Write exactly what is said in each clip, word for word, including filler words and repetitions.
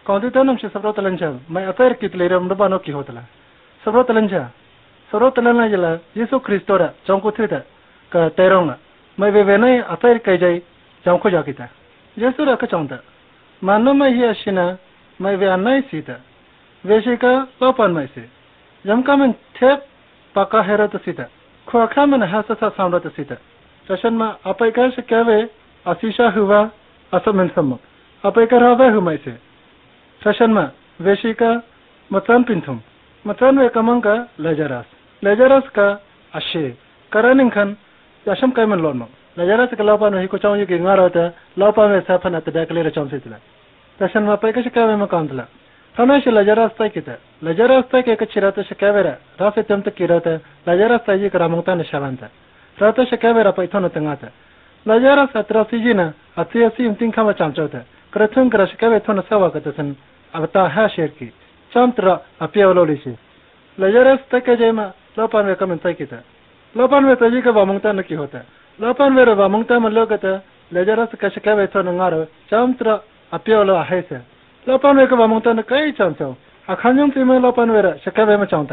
kau tu tanam si sabro telanjang, mai atar kit leram do bano ki hotla. Sabro telanjang, sabro telanjang jela Yesus Kristora jangku thita ka terong mai ve venai atar kai jai jangku jakita. Yesus ra ka changta. Mano mai hi ashina mai ve anai sita. Veshika lopan mai se. Jam kamen thep paka herat sita. Khwa kamen hasa sa samrat sita. Sashan ma apai ka se kave asisha huwa asamen samma. Apai ka rawa hu mai se. Sashan ma veshika matan pinthum. Matan ve kamanga Lazarus. Lazarus ka ashe. Karanin khan yasham kaiman lon ma. Lazarus ka lopan hi ko chaw yi ki ngarata lopan ve safan at dakle ra chaw se tla. Sashan ma apai ka se kave ma kantla. Hana shi Lazarus tai kita. Lazarus tai ke kachirata shakavera. Rafe temta kirata. Lazarus tai ji karamangta na shavanta. Rata shakavera paithona tangata. Lazarus atrasijina atriasi umting kama chamchota. Krathung kra shakave thona sawa katasan avata ha sherki. Chamtra apiawlolishi. Lazarus tai ke jema lopan ve kamen tai kita. Lopan ve taji ka vamangta na ki hota. Lopan ve vamangta man logata Lazarus ka shakave thona ngaro chamtra apiawlo ahesa. Lopan ve ka vamangta na kai chamchau. Akhanyam time lopan vera shakave ma chamta.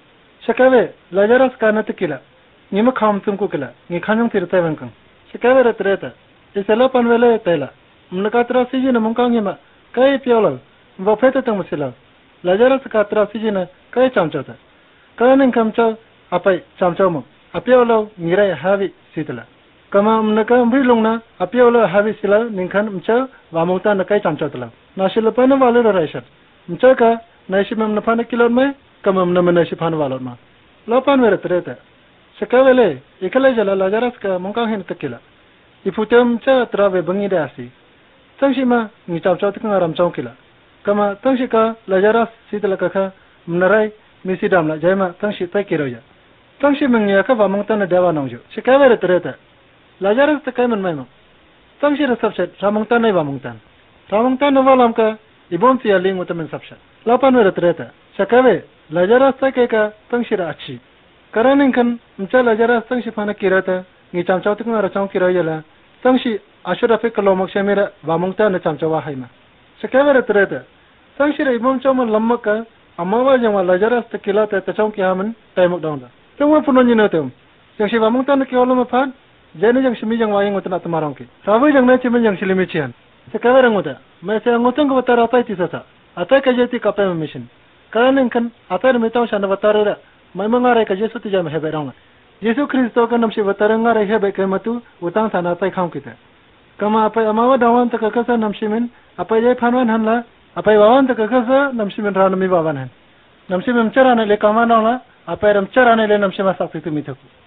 Shakave Lazarus ka natikila. Nima kham tumku kila. Ni khanyam tirta venkang. Shakave ra treta. Isa lopan vele tela. Mnakatra siji na mungkang yima kai piawlo. Mvafeta tang musila. Lazarus ka tra siji na kai chamchauta. Kanin kamchau apai chamchau mo. Apiawlo ngirai havi sitala. Kama mnaka mbrilungna apiawlo havi sila ningkan mcha vamangta na kai chamchautala. Nashilapana wale ra raishat. Mcha ka naishimam napana kilon mai kama mna naishipana walon ma. Lopan vera treta. Shakavele ikale jala Lazarus ka mungkang hin takila. Iputem cha trave bangi dasi. Tangshima ni chamchau tikang aram chongkila. Kama tangshika Lazarus sitala ka mnarai misidamla jaima tangshi takiroya. Tangshi mengya ka vamangta na dewa nongjo. Shakavele treta. Lazarus takai man mai mo. Tangshi ra sabshat ramangta na vamangtan. Ramangta na walam ka ibon tia ling utamen sabshat. Lopan vera treta. Shakave Lazarus takai ka tangshi ra achi. Karanin kan mcha Lazarus tangshi phana kirata ngi chamchau tikang ara chong kiroyala. Tangshi ashura fe kalomak shamira vamangta na chamchawa haima. Shakave ra treta. Tangshi ra ibon choma lammaka amawa jama Lazarus takila ta tachong kiaman taimok dongda. Tungwa punon yinotem. Yang shi vamangta na kiolo maphan jani jang shimi jang wayang utna tamarong ki. Rawi jang na chimen jang shilimi chian. Shakave ra nguta. Mai se ngotong ko batara tai tisasa. Atai ka jeti ka pem mission. Karanin kan atai mitong shana batara mai mangare ka Yesu tijam heberong. Yesu Kristo ka namshi batara ngare hebe ke matu utang sana tai kham kita. Kama apai amawa dawan ta kakasa namshimin apai jai phanwan hanla apai wawan ta kakasa namshimin ranami wawan han. Namshimin charane le kamanong la apai ram charane le namshima sakti tu mitaku.